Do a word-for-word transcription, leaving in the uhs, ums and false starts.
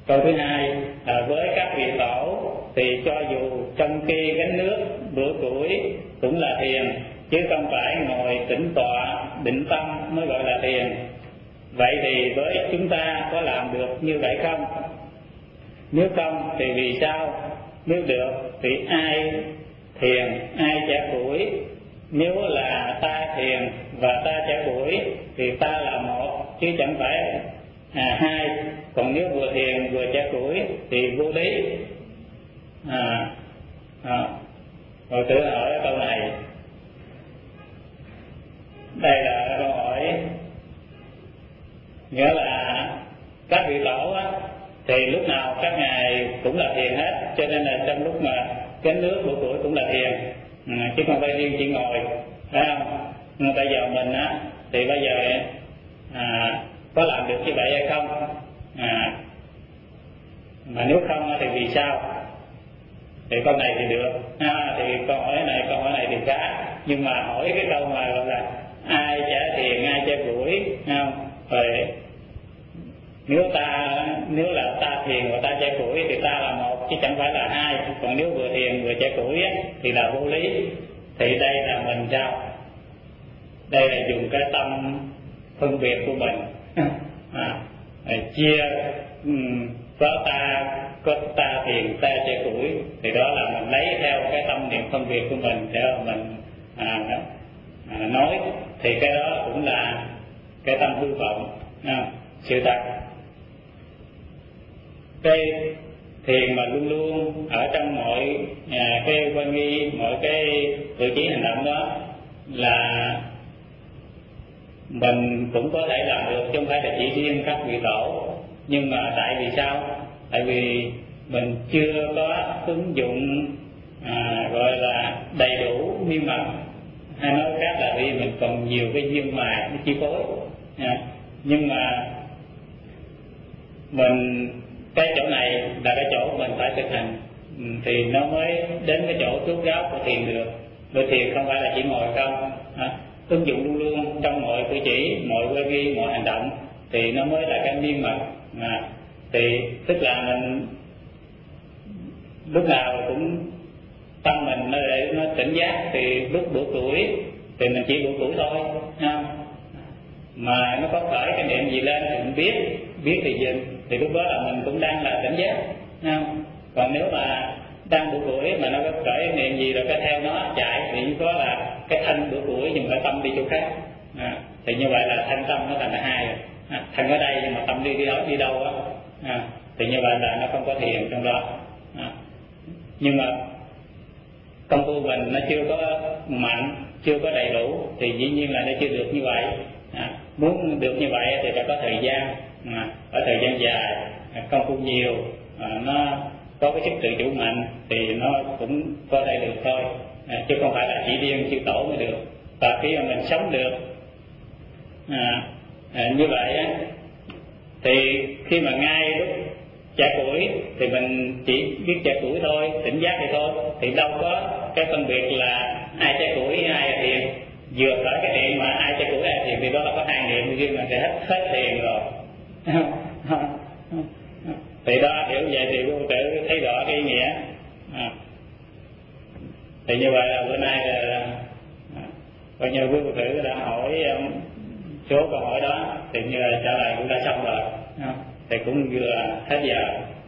Câu thứ hai là với các vị tổ thì cho dù trong khi gánh nước bữa củi cũng là thiền, chứ không phải ngồi tĩnh tọa định tâm mới gọi là thiền. Vậy thì với chúng ta có làm được như vậy không? Nếu không thì vì sao? Nếu được thì ai thiền, ai chẻ củi? Nếu là ta thiền và ta chẻ củi thì ta là một chứ chẳng phải à, hai. Còn nếu vừa thiền vừa chẻ củi thì vô lý. À, à, rồi tự hỏi câu này. Đây là câu hỏi, nghĩa là các vị tổ á, thì lúc nào các ngài cũng là thiền hết, cho nên là trong lúc mà gánh nước bữa củi cũng là thiền, à, chứ không phải riêng chỉ ngồi, phải không? Nhưng bây giờ mình á thì bây giờ à, có làm được như vậy hay không? À, mà nếu không thì vì sao? Thì câu này thì được, à, thì câu hỏi này câu hỏi này thì khá, nhưng mà hỏi cái câu mà gọi là ai chẻ thiền ai chẻ củi, không? Rồi nếu ta nếu là ta thiền và ta chẻ củi thì ta là một chứ chẳng phải là hai. Còn nếu vừa thiền vừa chẻ củi á, thì là vô lý. Thì đây là mình sao? Đây là dùng cái tâm phân biệt của mình à, chia um, có ta có ta thiền ta chẻ củi, thì đó là mình lấy theo cái tâm niệm phân biệt của mình để mình à, à, nói, thì cái đó cũng là cái tâm hư vọng à, sự thật. Cái thiền mà luôn luôn ở trong mọi à, cái quan nghi, mọi cái cử chỉ hành động đó là mình cũng có thể làm được, chứ không phải là chỉ riêng các vị tổ. Nhưng mà tại vì sao? Tại vì mình chưa có ứng dụng à, gọi là đầy đủ miên mật, hay nói khác là vì mình còn nhiều cái duyên mài nó chi phối à. Nhưng mà mình cái chỗ này là cái chỗ mình phải thực hành thì nó mới đến cái chỗ rút gáo của thiền được. Bởi thiền không phải là chỉ ngồi không à, ứng dụng luôn luôn trong mọi cử chỉ, mọi quay ghi, mọi hành động thì nó mới là cái miên mật à. Thì tức là mình lúc nào cũng tâm mình nó để nó tỉnh giác, thì lúc bữa tuổi thì mình chỉ bữa tuổi thôi không? Mà nó có khởi cái niệm gì lên thì mình biết, biết thì dừng, thì lúc đó là mình cũng đang là tỉnh giác không? Còn nếu mà đang bữa tuổi mà nó có khởi cái niệm gì rồi cái theo nó chạy thì như đó là cái thân bữa tuổi nhưng mà tâm đi chỗ khác à, thì như vậy là thân tâm nó thành là hai rồi à, thân ở đây nhưng mà tâm đi đi đó đi đâu á à, thì như vậy là nó không có thiền trong đó à. Nhưng mà công phu mình nó chưa có mạnh, chưa có đầy đủ thì dĩ nhiên là nó chưa được như vậy à. Muốn được như vậy thì phải có thời gian à, ở thời gian dài à, công phu nhiều à, nó có cái sức tự chủ mạnh thì nó cũng có thể được thôi à, chứ không phải là chỉ riêng chư tổ mới được. Và khi mà mình sống được à, à, như vậy á, thì khi mà ngay lúc chẻ củi thì mình chỉ biết chẻ củi thôi, tỉnh giác thì thôi, thì đâu có cái phân biệt là ai chẻ củi ai là thiền. Vừa tới cái niệm mà ai chẻ củi ai là thiền thì đó là có hai niệm riêng là sẽ hết hết thiền rồi thì đó hiểu vậy thì vô tự thấy rõ cái ý nghĩa à. Thì như vậy là bữa nay là coi như quý phụ tử đã hỏi um, số câu hỏi đó thì như là trả lời cũng đã xong rồi, thì cũng vừa hết giờ.